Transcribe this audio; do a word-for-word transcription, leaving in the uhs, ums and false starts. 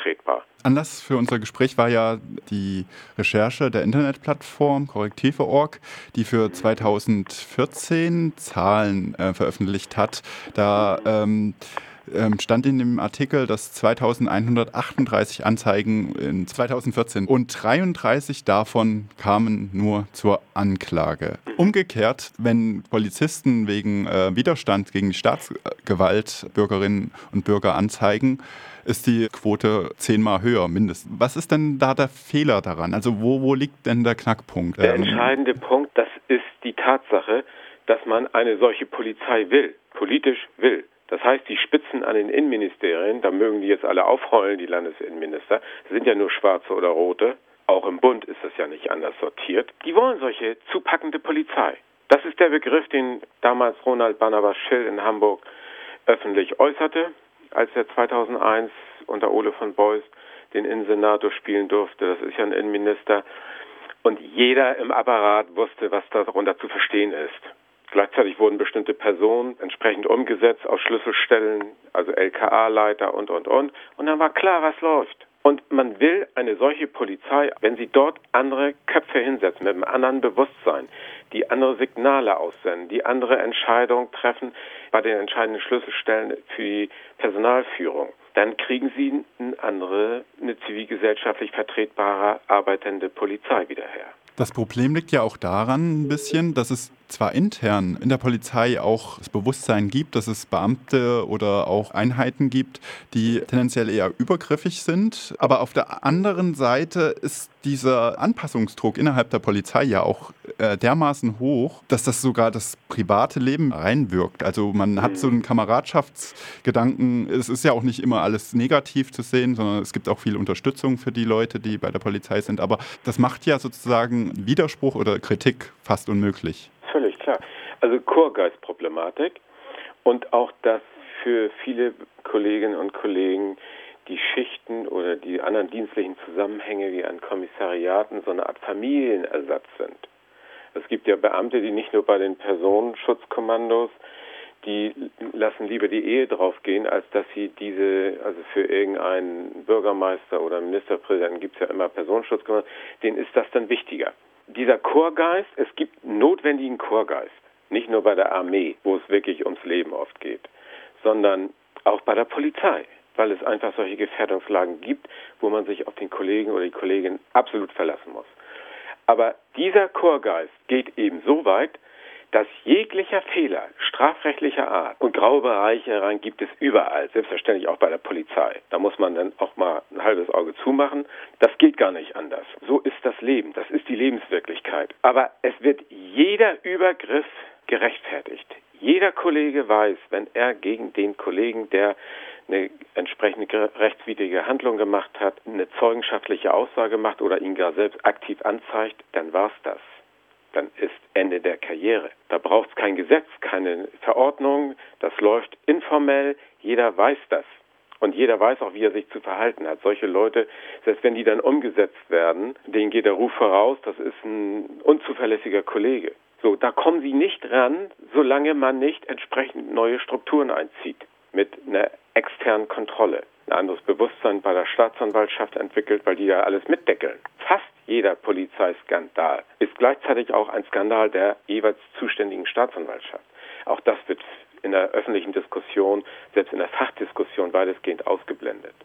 vertretbar. Anlass für unser Gespräch war ja die Recherche der Internetplattform korrektive punkt org, die für zweitausendvierzehn Zahlen äh, veröffentlicht hat. Da ähm, ähm, stand in dem Artikel, dass zweitausendeinhundertachtunddreißig Anzeigen in zweitausendvierzehn und dreiunddreißig davon kamen nur zur Anklage. Umgekehrt, wenn Polizisten wegen äh, Widerstand gegen die Staatsgewalt Bürgerinnen und Bürger anzeigen, ist die Quote zehnmal höher mindestens. Was ist denn da der Fehler daran? Also wo, wo liegt denn der Knackpunkt? Der entscheidende Punkt, das ist die Tatsache, dass man eine solche Polizei will, politisch will. Das heißt, die Spitzen an den Innenministerien, da mögen die jetzt alle aufheulen, die Landesinnenminister, sind ja nur schwarze oder rote, auch im Bund ist das ja nicht anders sortiert, die wollen solche zupackende Polizei. Das ist der Begriff, den damals Ronald Barnabas Schill in Hamburg öffentlich äußerte, als er zweitausendeins unter Ole von Beust den Innensenator spielen durfte. Das ist ja ein Innenminister. Und jeder im Apparat wusste, was darunter zu verstehen ist. Gleichzeitig wurden bestimmte Personen entsprechend umgesetzt aus Schlüsselstellen, also L K A-Leiter und, und, und. Und dann war klar, was läuft. Und man will eine solche Polizei, wenn sie dort andere Köpfe hinsetzen, mit einem anderen Bewusstsein, die andere Signale aussenden, die andere Entscheidungen treffen bei den entscheidenden Schlüsselstellen für die Personalführung, dann kriegen sie eine andere, eine zivilgesellschaftlich vertretbare, arbeitende Polizei wieder her. Das Problem liegt ja auch daran ein bisschen, dass es zwar intern in der Polizei auch das Bewusstsein gibt, dass es Beamte oder auch Einheiten gibt, die tendenziell eher übergriffig sind, aber auf der anderen Seite ist dieser Anpassungsdruck innerhalb der Polizei ja auch äh, dermaßen hoch, dass das sogar das private Leben reinwirkt. Also man hat so einen Kameradschaftsgedanken. Es ist ja auch nicht immer alles negativ zu sehen, sondern es gibt auch viel Unterstützung für die Leute, die bei der Polizei sind. Aber das macht ja sozusagen Widerspruch oder Kritik fast unmöglich. Völlig klar. Also Chorgeistproblematik und auch, dass für viele Kolleginnen und Kollegen die Schichten oder die anderen dienstlichen Zusammenhänge wie an Kommissariaten so eine Art Familienersatz sind. Es gibt ja Beamte, die nicht nur bei den Personenschutzkommandos, die lassen lieber die Ehe draufgehen, als dass sie diese, also für irgendeinen Bürgermeister oder Ministerpräsidenten gibt es ja immer Personenschutzkommandos, denen ist das dann wichtiger. Dieser Chorgeist, es gibt notwendigen Chorgeist, nicht nur bei der Armee, wo es wirklich ums Leben oft geht, sondern auch bei der Polizei, weil es einfach solche Gefährdungslagen gibt, wo man sich auf den Kollegen oder die Kollegin absolut verlassen muss. Aber dieser Chorgeist geht eben so weit, dass jeglicher Fehler strafrechtlicher Art und graue Bereiche herein gibt es überall, selbstverständlich auch bei der Polizei. Da muss man dann auch mal ein halbes Auge zumachen. Das geht gar nicht anders. So ist das Leben, das ist die Lebenswirklichkeit. Aber es wird jeder Übergriff gerechtfertigt. Jeder Kollege weiß, wenn er gegen den Kollegen, der eine entsprechende rechtswidrige Handlung gemacht hat, eine zeugenschaftliche Aussage macht oder ihn gar selbst aktiv anzeigt, dann war's das. Dann ist Ende der Karriere. Da braucht es kein Gesetz, keine Verordnung. Das läuft informell. Jeder weiß das. Und jeder weiß auch, wie er sich zu verhalten hat. Solche Leute, selbst wenn die dann umgesetzt werden, denen geht der Ruf voraus, das ist ein unzuverlässiger Kollege. So, da kommen sie nicht ran, solange man nicht entsprechend neue Strukturen einzieht. Mit einer externen Kontrolle. Ein anderes Bewusstsein bei der Staatsanwaltschaft entwickelt, weil die ja alles mitdeckeln. Fast jeder Polizeiskandal ist gleichzeitig auch ein Skandal der jeweils zuständigen Staatsanwaltschaft. Auch das wird in der öffentlichen Diskussion, selbst in der Fachdiskussion weitestgehend ausgeblendet.